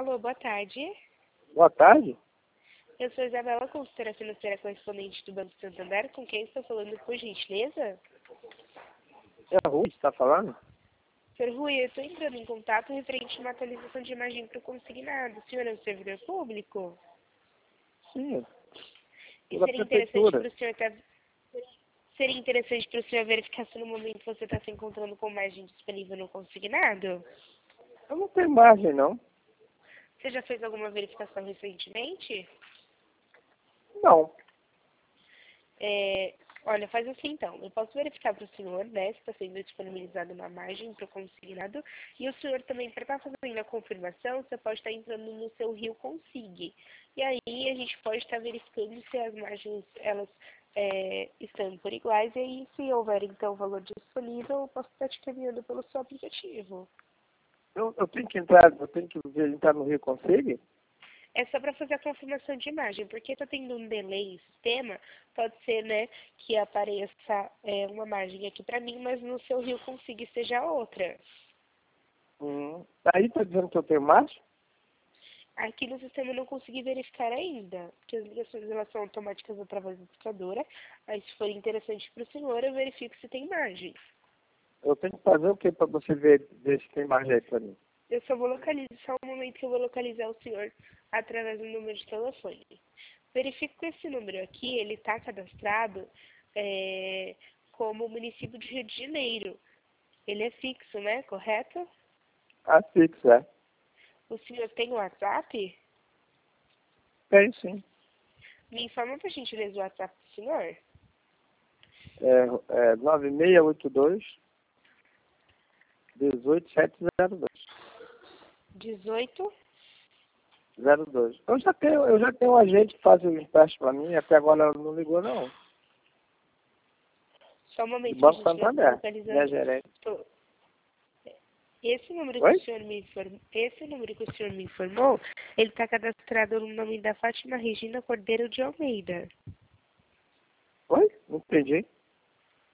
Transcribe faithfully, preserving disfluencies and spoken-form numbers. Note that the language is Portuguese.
Alô, boa tarde. Boa tarde. Eu sou Isabela, consultora financeira correspondente do Banco Santander. Com quem estou falando, por gentileza? É a Rui que está falando? senhor Rui, eu estou entrando em contato referente a uma atualização de imagem para o consignado. O senhor é um servidor público? Sim. E Da seria interessante prefeitura. para o senhor tá... seria interessante para o senhor verificar se no momento você está se encontrando com margem disponível no consignado? Eu não tenho margem, não. Você já fez alguma verificação recentemente? Não. É, olha, faz assim então, eu posso verificar para o senhor, né, se está sendo disponibilizada uma margem para o consignado, e o senhor também, para estar fazendo a confirmação, você pode estar entrando no seu Rio Consig. E aí a gente pode estar verificando se as margens, elas é, estão por iguais, e aí se houver então valor disponível, eu posso estar te caminhando pelo seu aplicativo. Eu, eu tenho que entrar, eu tenho que ver, entrar no Rio Conselho? É só para fazer a confirmação de imagem, porque está tendo um delay em sistema, pode ser, né, que apareça é, uma margem aqui para mim, mas no seu Rio Consig seja outra. Hum. Aí está dizendo que eu tenho margem? Aqui no sistema eu não consegui verificar ainda, porque as ligações elas são automáticas através da discadora, aí se for interessante para o senhor, eu verifico se tem margem. Eu tenho que fazer o que para você ver, ver se tem margem aí para mim? Eu só vou localizar, só um momento que eu vou localizar o senhor através do número de telefone. Verifico que esse número aqui, ele está cadastrado é, como município de Rio de Janeiro. Ele é fixo, né? Correto? Ah, fixo, é. O senhor tem o WhatsApp? Tem sim. Me informa por gentileza o WhatsApp do senhor. É, é nove seis oito dois, um oito sete zero dois. dezoito. zero dois. Eu já tenho, eu já tenho um agente que faz o empréstimo para mim, até agora ela não ligou, não. Só um Do momento que a Banco gente está Santander, minha localizando. gerente. Tô- Esse número que o Oi? senhor me informou, esse número que o senhor me informou, ele está cadastrado no nome da Fátima Regina Cordeiro de Almeida. Oi? Não entendi.